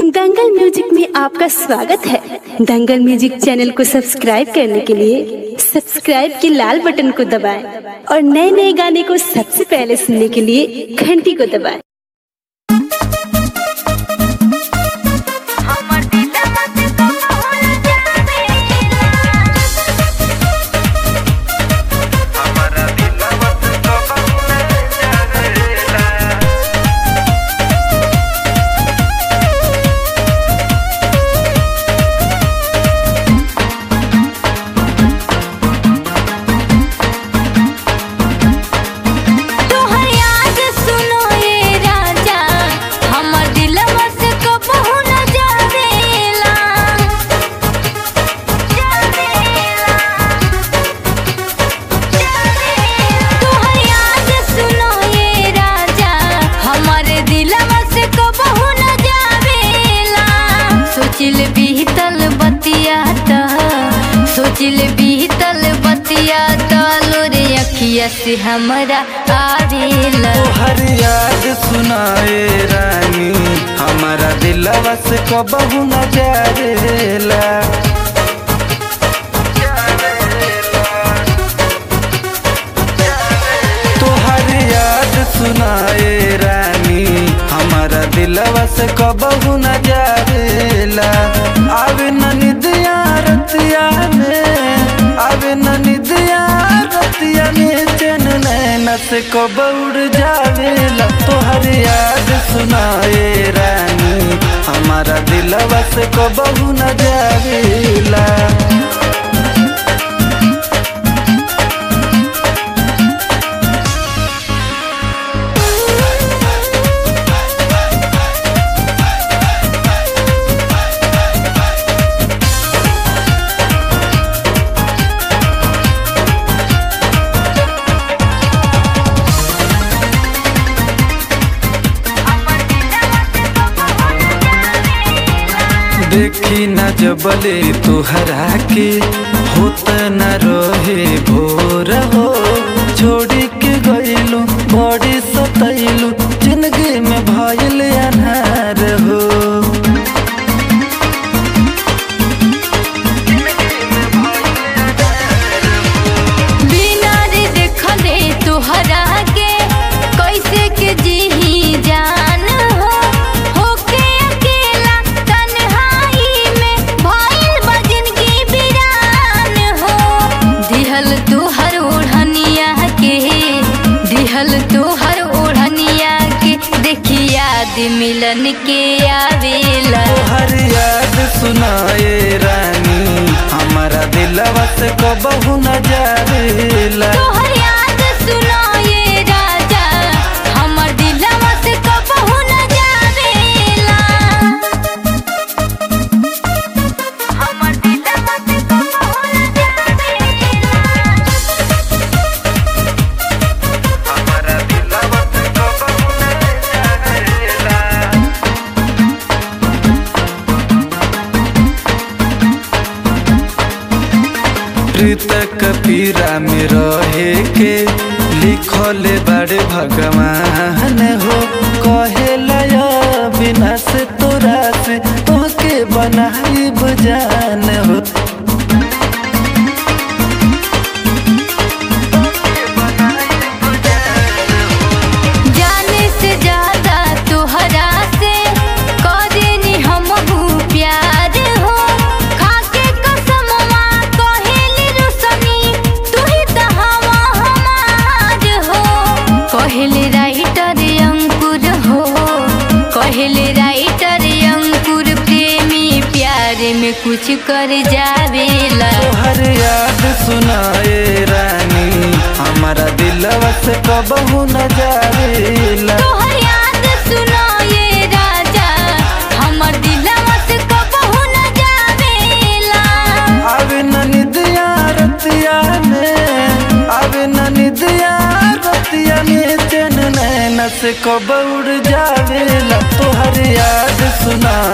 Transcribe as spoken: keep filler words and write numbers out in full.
दंगल music में आपका स्वागत है। दंगल म्यूजिक चैनल को सब्सक्राइब करने के लिए सब्सक्राइब के लाल बटन को दबाएं और नए नए गाने को सबसे पहले सुनने के लिए घंटी को दबाएं। सोचिल बीतल बतिया तालो रे अखिया से हमरा आवेला तोहर याद सुनाए रानी हमारा दिलवा से कबहू न जावेला। तोहर याद सुनाए रानी हमारा दिलवा से कबहू न जावेला। आवे न निदिया रतिया में आवे न निदिया रतिया में चैन नैना से कब उड़ जावेला। तोहर याद सुनाए रानी हमारा दिलवा से कबहू न जावेला। देखी न जबले तुहरा के होत न रहे भोर हो। छोड़ी के गईलू बड़ी सतैलू जिंदगी में भइल अन्हार हो। बिना रे देखले तुहरा के कैसे के जीही जान हो। होके अकेला तन्हाई में भइल बा जिंदगी वीरान हो। दिहल तुहर ओढ़निया के दिहल तुहर ओढ़निया के देखी याद मिलन के आवेला। तोहर याद सुनाए रानी हमारा दिलवा से कबहू न जावेला। तोहर याद सुनाए राजा हमर दिलवा से कबहू न जावेला। हमर दिलवा से कबहू न जावेला। हमारा दिलवा से कबहू न जावेला। प्रीत कपीरा में रहे के लिखल बड़े भगवान हो। कहेला बिना से तोरा से तोके बनाई बजान हो। जाने से ज्यादा तुहरा से करेनी हमहू प्यार हो। खाके कसमवा कहेली रुसनी तू ही त हवा हमार हो। कहले राइटर अंकुर हो कहले राइटर अंकुर प्रेमी प्यार में कुछ कर जावेला। तोहर याद सुनाए रानी हमारा दिलवा से कबहू न जावेला। तोहर याद सुनाए राजा हमर दिलवा से कबहू न जावेला। आवे न निदिया रतिया में आवे न निदिया रतिया में चैन नैना से कब उड़ जावेला। तोहर याद सुना